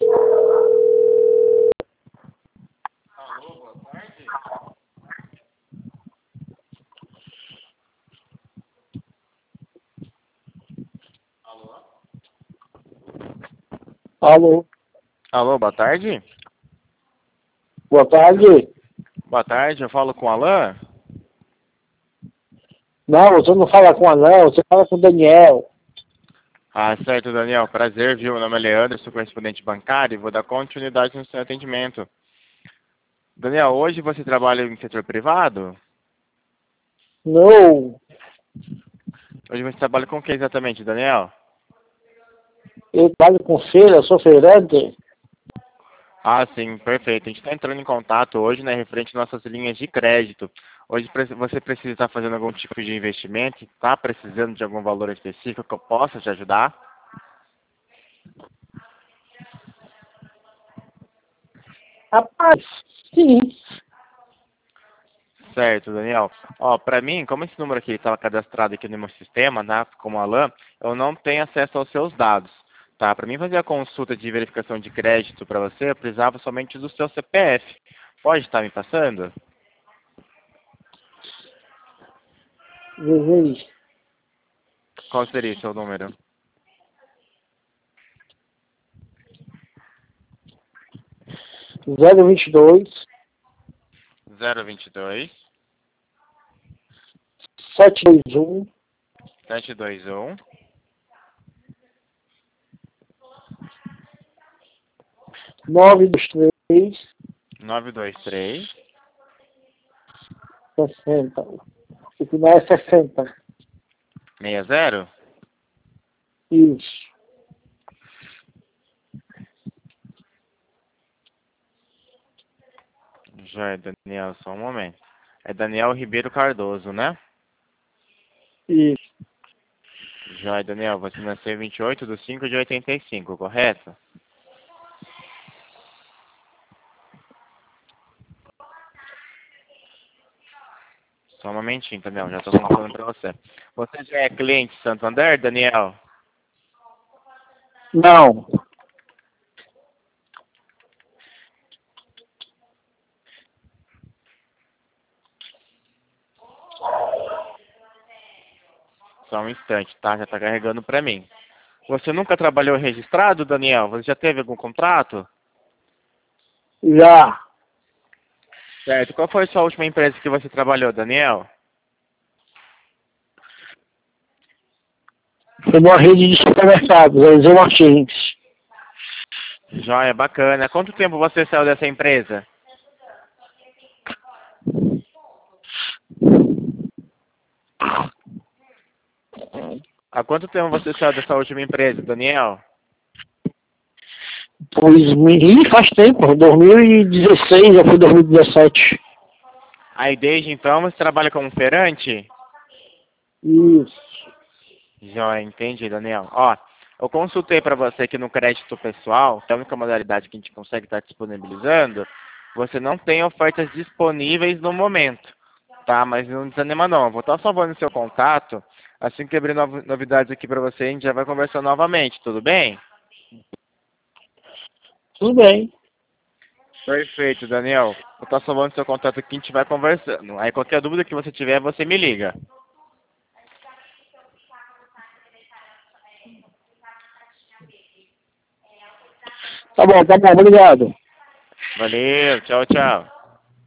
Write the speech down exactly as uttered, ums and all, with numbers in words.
Alô, boa tarde. Alô? Alô, Alô, boa tarde. boa tarde. Boa tarde, eu falo com o Alan. Não, você não fala com a não, você fala com o Daniel. Ah, certo, Daniel. Prazer, viu? Meu nome é Leandro, sou correspondente bancário e vou dar continuidade no seu atendimento. Daniel, hoje você trabalha em setor privado? Não, Hoje você trabalha com o que exatamente, Daniel? eu trabalho com feira, sou feirante. Ah, sim, perfeito. A gente está entrando em contato hoje, né, referente às nossas linhas de crédito. Hoje pre- você precisa estar fazendo algum tipo de investimento, está precisando de algum valor específico que eu possa te ajudar? Rapaz, sim. Certo, Daniel. Ó, para mim, como esse número aqui estava cadastrado aqui no meu sistema, né, como Alan, eu não tenho acesso aos seus dados, tá? Para mim fazer a consulta de verificação de crédito para você, eu precisava somente do seu C P F. Pode estar me passando? Veja Qual seria o seu número? zero vinte e dois, Zero vinte e dois, sete dois um, sete dois um, nove dois três, nove dois três, sessenta. O final é sessenta. seis zero. Isso. Já é Daniel, só um momento. É Daniel Ribeiro Cardoso, né? Isso. Já é Daniel, você nasceu em vinte e oito de cinco de oitenta e cinco, correto? Só um momentinho, Daniel, já estou contando para você. Você já é cliente Santander, Daniel? Não. Só um instante, tá? Já está carregando para mim. Você nunca trabalhou registrado, Daniel? Você já teve algum contrato? Já. Certo. Qual foi a sua última empresa que você trabalhou, Daniel? Foi numa rede de supermercados, Eliseu Martins. Joia, bacana. Quanto tempo você saiu dessa empresa? Há quanto tempo você saiu dessa última empresa, Daniel? Pois, me faz tempo, dois mil e dezesseis, já foi dois mil e dezessete. Aí desde então você trabalha como feirante? Isso. Já entendi, Daniel. Ó, eu consultei para você aqui no crédito pessoal, que é a única modalidade que a gente consegue estar disponibilizando. Você não tem ofertas disponíveis no momento, tá? Mas não desanima não. Eu vou estar salvando o seu contato. Assim que abrir novo- novidades aqui para você, a gente já vai conversar novamente, tudo bem? Tudo bem. Perfeito, Daniel. Vou estar salvando seu contato aqui, a gente vai conversando. Aí qualquer dúvida que você tiver, você me liga. Tá bom, tá bom, obrigado. Valeu, tchau, tchau.